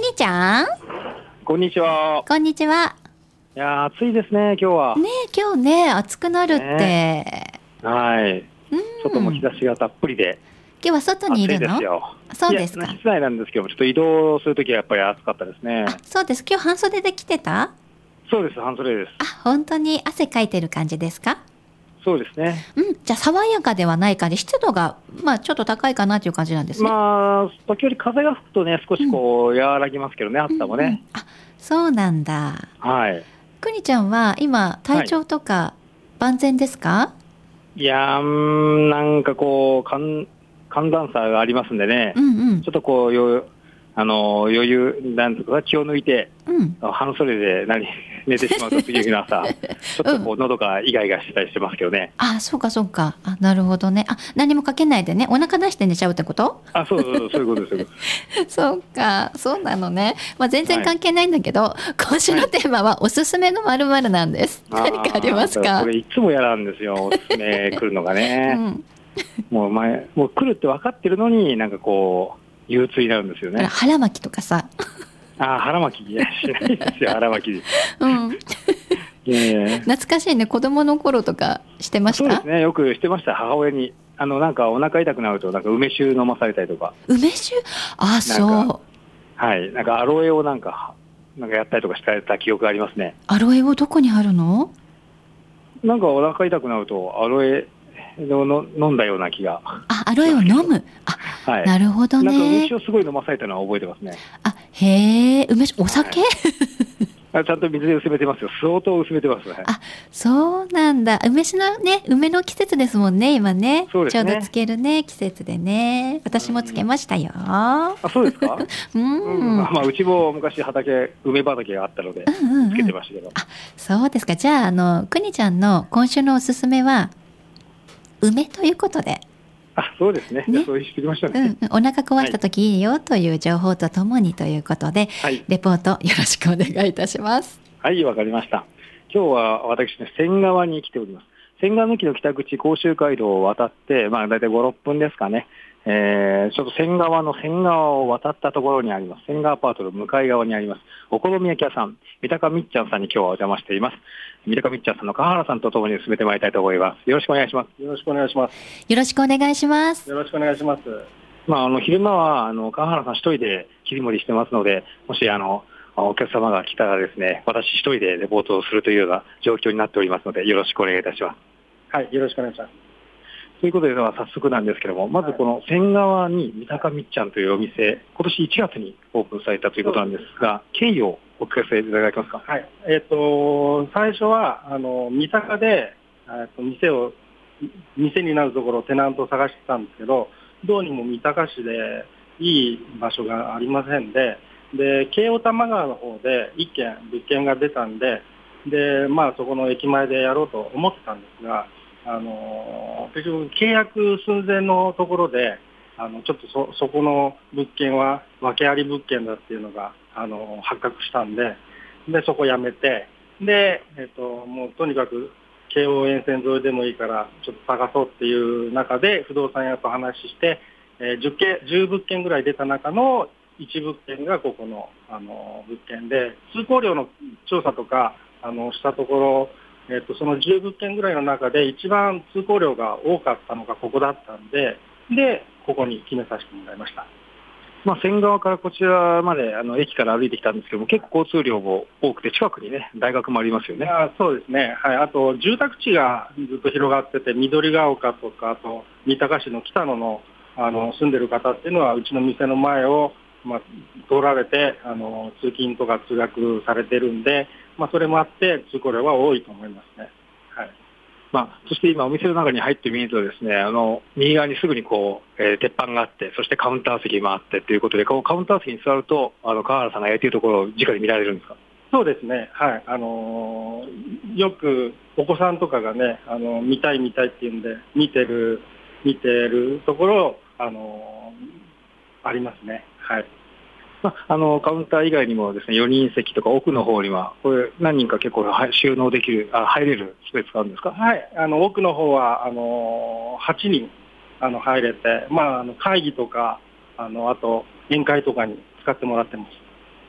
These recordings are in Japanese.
にちゃん、 こんにちは。 こんにちは。 いやー、暑いですね、今日は。 ねえ、今日ね、暑くなるって。 はい。外も日差しがたっぷりで、 今日は外にい暑いるの？ ですよ。 そうですか。 いや、室内なんですけども、ちょっと移動するときはやっぱり暑かったですね。 そうです。今日半袖で来てた？ そうです、半袖です。 本当に汗かいてる感じですか？ そうですね。 じゃあ爽やかではない感じ。湿度が、ちょっと高いかなという感じなんですね。 時折風が吹くとね、少し和らぎますけどね、暑さもね。 そうなんだ。 はい。 くにちゃんは今、体調とか万全ですか？ いやー、なんか寒暖差がありますんでね、ちょっと余裕、なんとか気を抜いて、半袖で寝てしまうと次の日の朝、ちょっと喉がイガイガしたりしてますけどね。 そうかそうか。なるほどね。何もかけないでね、お腹出して寝ちゃうってこと？ そういうことです。 そうか、そうなのね。全然関係ないんだけど、今週のテーマはおすすめの〇〇なんです。何かありますか？ これいつも嫌なんですよ、おすすめ来るのがね。もう来るって分かってるのに、憂鬱になるんですよね。 腹巻きとかさ。 腹巻き、いや、しないですよ、腹巻き。 懐かしいね。子供の頃とかしてました？ そうですね、よくしてました。母親にお腹痛くなると梅酒飲まされたりとか。 梅酒？そう。 はい、アロエをやったりとかしてた記憶がありますね。 アロエをどこに貼るの？ お腹痛くなるとアロエを飲んだような気が。 アロエを飲む。なるほどね。 梅酒をすごい飲まされたのは覚えてますね。 へえ、梅酒、お酒？ ちゃんと水で薄めてますよ。相当薄めてますね。 そうなんだ。梅酒のね、梅の季節ですもんね、今ね。 そうですね。 ちょうどつけるね、季節でね。私もつけましたよ。 そうですか？うちも昔梅畑があったので、つけてましたけど。 そうですか。じゃあ、くにちゃんの今週のおすすめは、梅ということで。 そうですね。そうしてきましたね。 お腹壊した時いいよという情報とともにということで、レポートよろしくお願いいたします。 はい、わかりました。今日は私ね、仙川に来ております。仙川抜きの北口甲州街道を渡って、だいたい5、6分ですかね。ちょっと仙川を渡ったところにあります。仙川アパートの向かい側にあります。お好み焼き屋さん、三鷹みっちゃんさんに今日はお邪魔しています。三鷹みっちゃんさんの川原さんと共に進めてまいりたいと思います。よろしくお願いします。 よろしくお願いします。 よろしくお願いします。 よろしくお願いします。 昼間は川原さん一人で切り盛りしてますので、もしお客様が来たらですね、私一人でレポートをするというような状況になっておりますので、よろしくお願いいたします。 はい、よろしくお願いします。 ということで、早速なんですけども、まずこの仙川に三鷹みっちゃんというお店、今年1月にオープンされたということなんですが、経緯をお聞かせいただけますか？ はい、最初は三鷹で店になるところをテナントを探してたんですけど、どうにも三鷹市でいい場所がありませんで、京王多摩川の方で1軒物件が出たんで、そこの駅前でやろうと思ってたんですが、結局契約寸前のところで、ちょっとそこの物件は訳あり物件だっていうのが発覚したんで、そこをやめて、もうとにかく京王沿線沿いでもいいからちょっと探そうっていう中で不動産屋と話して、10物件ぐらい出た中の1物件がここの物件で、通行料の調査とかしたところ、その10物件ぐらいの中で一番通行量が多かったのがここだったんで、ここに決めさせてもらいました。 仙川からこちらまで駅から歩いてきたんですけども、結構交通量も多くて、近くにね、大学もありますよね。 そうですね。はい。あと、住宅地がずっと広がってて、緑ヶ丘とか、あと、三鷹市の北野の、住んでる方っていうのは、うちの店の前を、通られて、通勤とか通学されてるんで、それもあって、通行量は多いと思いますね。はい。 そして今お店の中に入ってみるとですね、右側にすぐに鉄板があって、そしてカウンター席もあってということで、カウンター席に座ると川原さんが焼いているところを直に見られるんですか？ そうですね。はい。よくお子さんとかがね、見たいって言うんで、見てるところ、ありますね。はい。 カウンター以外にもですね、4人席とか奥の方には、これ何人か結構収納できる、入れるスペースがあるんですか？ はい。奥の方は、8人、入れて、会議とか、あと、宴会とかに使ってもらってます。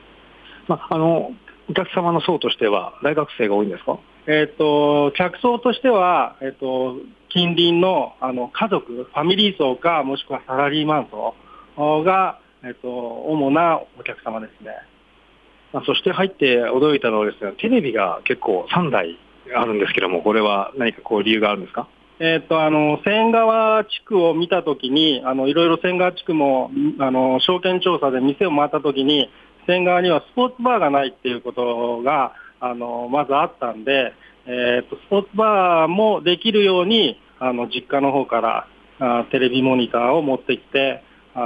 お客様の層としては大学生が多いんですか？ 客層としては、近隣の、家族、ファミリー層か、もしくはサラリーマン層が、主なお客様ですね。 そして入って驚いたのはですね、テレビが結構3台あるんですけども、これは何か理由があるんですか？ 仙川地区を見たときに、いろいろ仙川地区も、証券調査で店を回ったときに、仙川にはスポーツバーがないっていうことが、まずあったんで、スポーツバーもできるように、実家の方からテレビモニターを持ってきて、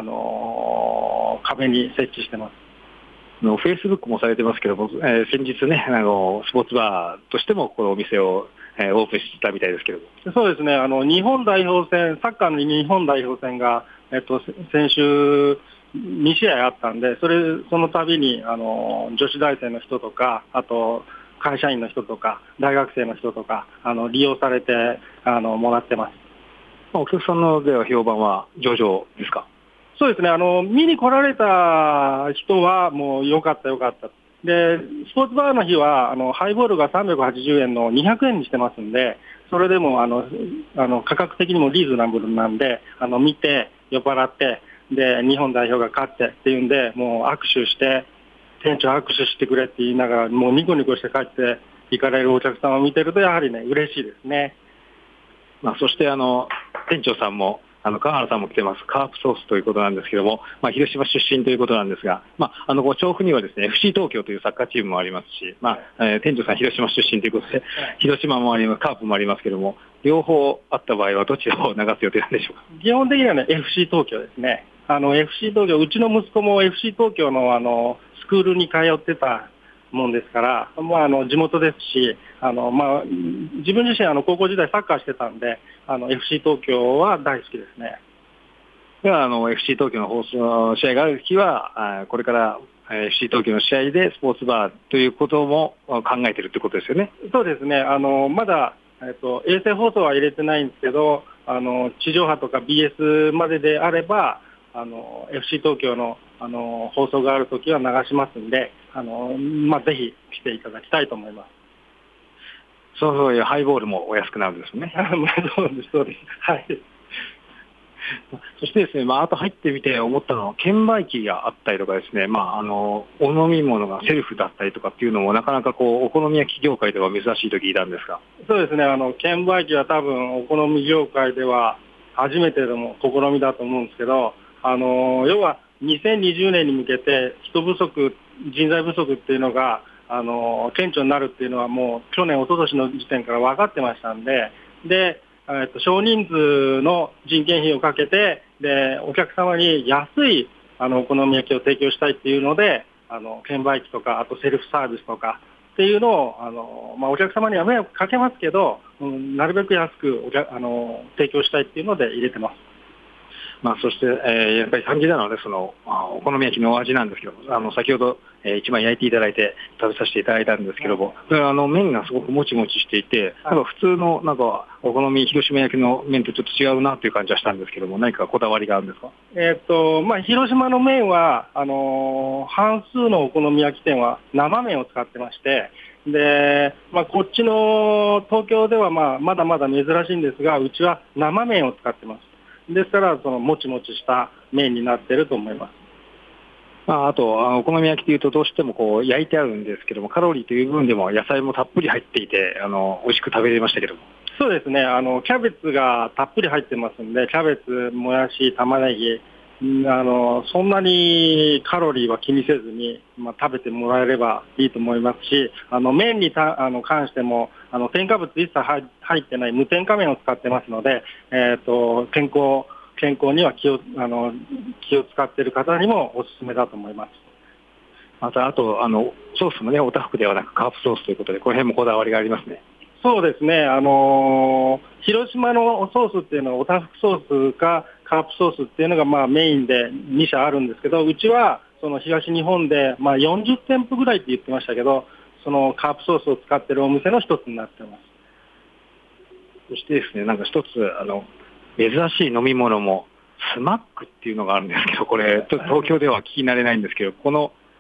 壁に設置してます。 フェイスブックもされてますけども、先日ね、スポーツバーとしてもこのお店をオープンしたみたいですけども。 そうですね、日本代表戦、サッカーの日本代表戦が、先週2試合あったんで、その度に女子大生の人とか、あと会社員の人とか、大学生の人とか、利用されてもらってます。 お客さんのでは評判は上々ですか？ そうですね、見に来られた人はもう良かった良かった。で、スポーツバーの日は、ハイボールが380円の200円にしてますんで、それでも、価格的にもリーズナブルなんで、見て、酔っ払って、で、日本代表が勝ってっていうんで、もう握手して、店長握手してくれって言いながら、もうニコニコして帰って行かれるお客様を見てると、やはりね、嬉しいですね。 そして、店長さんも、川原さんも来てます、カープソースということなんですけども、広島出身ということなんですが、調布にはですね、FC 東京というサッカーチームもありますし、店長さん広島出身ということで、広島もあります、カープもありますけども、両方あった場合はどちらを流す予定なんでしょうか？ 基本的にはね、FC 東京ですね。FC 東京、うちの息子も FC 東京のスクールに通ってたもんですから、地元ですし、自分自身高校時代サッカーしてたんで、FC 東京は大好きですね。 ではFC 東京の放送試合がある日は、これから FC 東京の試合でスポーツバーということも考えているということですよね。 そうですね。まだ、衛星放送は入れてないんですけど、地上波とか BS までであれば、FC 東京の、放送があるときは流しますんで、ぜひ来ていただきたいと思います。 そういうハイボールもお安くなるんですね。 そうです、そうです。はい。 そしてですね、あと入ってみて思ったのは、券売機があったりとかですね、お飲み物がセルフだったりとかっていうのも、なかなかお好み焼き業界では珍しいと聞いたんですが。 そうですね、券売機は多分、お好み業界では初めてでも試みだと思うんですけど、要は2020年に向けて人不足、人材不足っていうのが、顕著になるっていうのはもう去年、一昨年の時点から分かってましたんで、少人数の人件費をかけて、で、お客様に安いお好み焼きを提供したいっていうので、券売機とか、あとセルフサービスとかっていうのを、お客様には迷惑かけますけど、なるべく安く提供したいっていうので入れてます。 そして、やっぱり肝心なのはね、お好み焼きのお味なんですけど、先ほど、一枚焼いていただいて食べさせていただいたんですけども、麺がすごくもちもちしていて、普通のお好み広島焼きの麺とちょっと違うなという感じはしたんですけども、何かこだわりがあるんですか？ 広島の麺は、半数のお好み焼き店は生麺を使ってまして、で、こっちの東京ではまだまだ珍しいんですが、うちは生麺を使ってます。ですから、もちもちした麺になっていると思います。 あと、お好み焼きというとどうしても焼いてあるんですけども、カロリーという部分でも野菜もたっぷり入っていて、美味しく食べれましたけども。 そうですね、キャベツがたっぷり入ってますんで、キャベツ、もやし、玉ねぎ、そんなにカロリーは気にせずに、食べてもらえればいいと思いますし、麺に関しても、添加物一切入ってない無添加麺を使ってますので、健康には気を使っている方にもおすすめだと思います。 あと、ソースもね、おたふくではなくカープソースということで、この辺もこだわりがありますね。 そうですね、広島のソースっていうのは、おたふくソースかカープソースっていうのがメインで2社あるんですけど、うちはその東日本で40店舗ぐらいって言ってましたけど、そのカープソースを使っているお店の一つになっています。 そしてですね、一つ珍しい飲み物もスマックっていうのがあるんですけど、これちょっと東京では聞き慣れないんですけど、この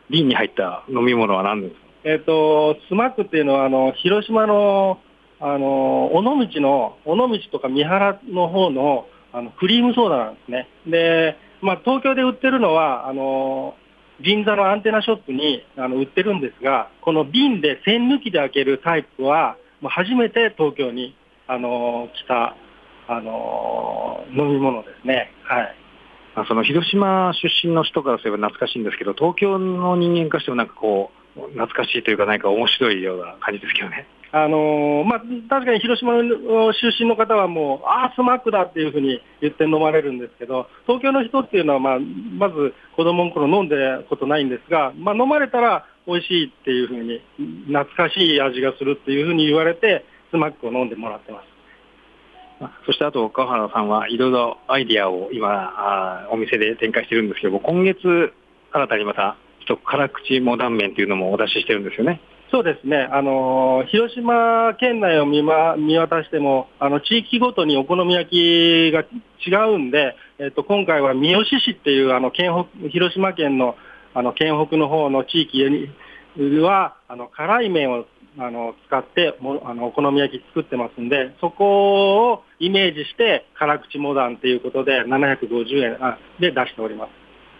瓶に入った飲み物は何ですか？ スマックっていうのは、広島の、尾道とか三原の方の、クリームソーダなんですね。で、東京で売ってるのは、銀座のアンテナショップに売ってるんですが、この瓶で栓抜きで開けるタイプは、初めて東京に、来た、飲み物ですね。はい。 その広島出身の人からすれば懐かしいんですけど、東京の人間からしてもなんかこう、懐かしいというか、何か面白いような感じですけどね。 確かに広島の出身の方はもう、スマックだっていうふうに言って飲まれるんですけど、東京の人っていうのは、まず子供の頃飲んでことないんですが、飲まれたら美味しいっていうふうに、懐かしい味がするっていうふうに言われて、スマックを飲んでもらってます。 そしてあと川原さんはいろいろアイディアを今お店で展開してるんですけども、今月新たにまた辛口モダン麺というのもお出ししてるんですよね。 そうですね。広島県内を見渡しても、地域ごとにお好み焼きが違うんで、今回は三好市っていう広島県の県北の方の地域は辛い麺を使ってお好み焼き作ってますんで、そこをイメージして辛口モダンということで750円で出しております。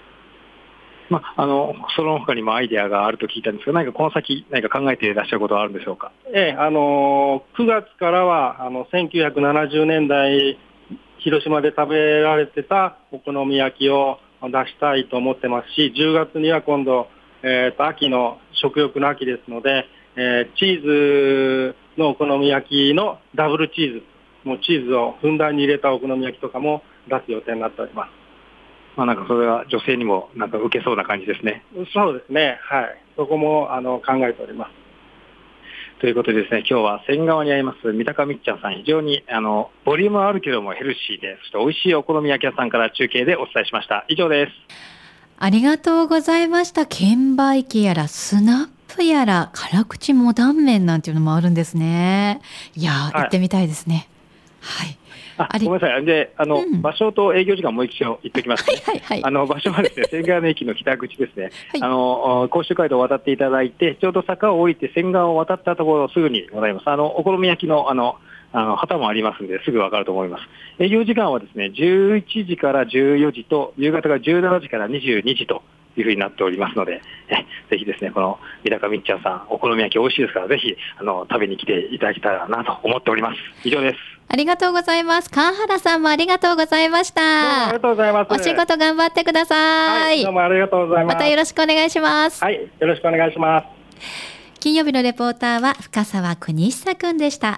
その他にもアイデアがあると聞いたんですが、何かこの先何か考えていらっしゃることはあるんでしょうか？ 9月からは1970年代広島で食べられてたお好み焼きを出したいと思ってますし、10月には今度、秋の食欲の秋ですので、チーズのお好み焼きのダブルチーズ、もうチーズをふんだんに入れたお好み焼きとかも出す予定になっております。 なんかそれは女性にもなんか受けそうな感じですね。 そうですね。はい。そこも考えております。 ということでですね、今日は仙川にあります三鷹みっちゃんさん、非常にボリュームあるけどもヘルシーで、そして美味しいお好み焼き屋さんから中継でお伝えしました。以上です。 ありがとうございました。券売機やらスナップやら辛口モダン麺なんていうのもあるんですね。いやー、行ってみたいですね。はい。 ごめんなさい。で、場所と営業時間もう一度言っておきますね。場所はですね、仙川の駅の北口ですね。甲州街道を渡っていただいて、ちょうど坂を降りて仙川を渡ったところすぐにございます。お好み焼きの旗もありますんで、すぐわかると思います。営業時間はですね、11時から14時と、夕方が17時から22時というふうになっておりますので、ぜひですね、この三鷹みっちゃんさん、お好み焼き美味しいですから、ぜひ食べに来ていただけたらなと思っております。以上です。 ありがとうございます。川原さんもありがとうございました。どうもありがとうございます。 お仕事頑張ってください。 どうもありがとうございます。 またよろしくお願いします。 はい、よろしくお願いします。 金曜日のレポーターは深澤邦久くんでした。